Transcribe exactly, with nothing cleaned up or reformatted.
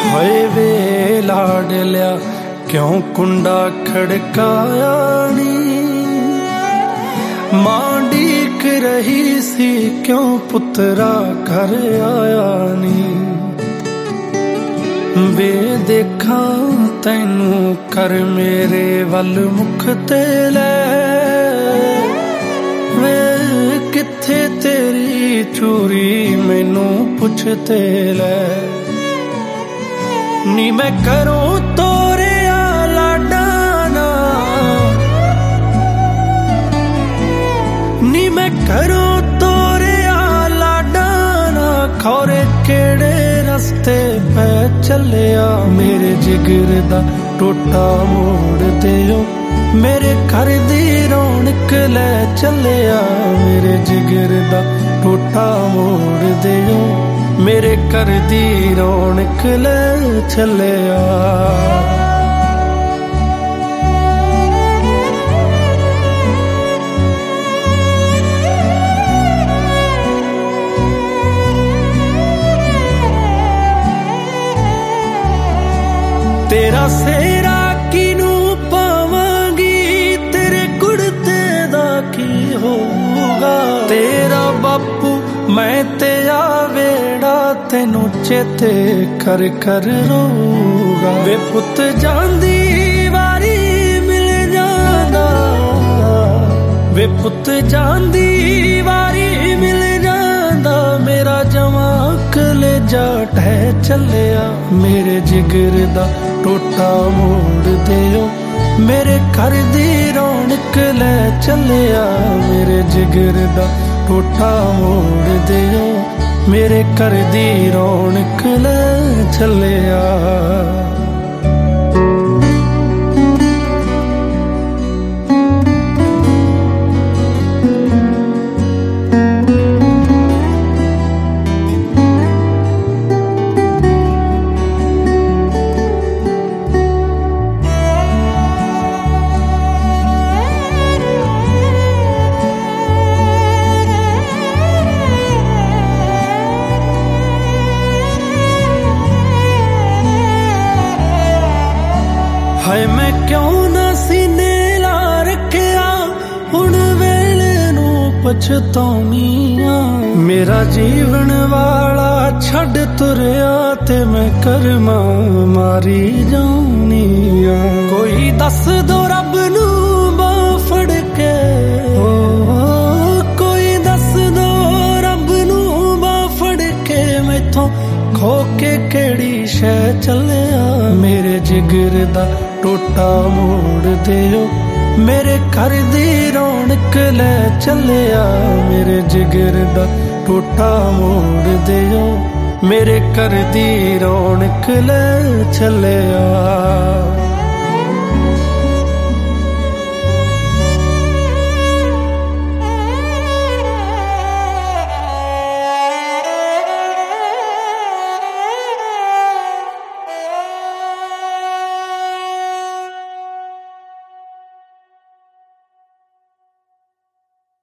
ਹੋਏ ਵੇ ਲਾਡ ਲਿਆ क्यों कुंडा खड़काया नी मां डीक रही सी क्यों पुत्रा घर आया नी वे देखा तैनू कर मेरे वल मुख ते लै वे किथे तेरी चूरी मैनू पुछते लै नी मैं करूं तोरे नी मैं करूं तोरे लाडाना खौरे केड़े रस्ते पे चलिया मेरे जिगर दा टोटा मोड़ दियो मेरे घर दी रौनक ले चलिया मेरे जिगर दा टोटा मोड़ दियो मेरे घर दी रौनक ले चलिया तेरा सेरा किनू पावांगी तेरे कुड़ते दा की होगा तेरा बापू मैं तेरा वेड़ा तेनू चेते कर कर रोगा वे पुत जांदी वारी मिल जांदा वे पुत जांदी वारी मिल जांदा मेरा जमा कलेजा ठह चलिया मेरे जिगर दा टोटा मोड़ दियो मेरे घर दी रौनक ले चलिया मेरे जिगर दा टोटा मोड़ दियो मेरे घर दी रौनक ले चलिया हाय मैं क्यों ना सीने ला रखिया हुण वेले नू पछताउनी आ मेरा जीवन वाला छड़ तुरिया ते मैं करमा मारी जानी आ कोई दस दो रब नू बां फड़ के ओ कोई दस दो रब नू बां फड़ के मैथों खो के केड़ी शै चलिया मेरे जिगर दा टोटा मोड़ दियो मेरे घर दी रौनक ले चलिया मेरे जिगर दा टोटा मोड़ दियो मेरे घर दी रौनक ले चलिया।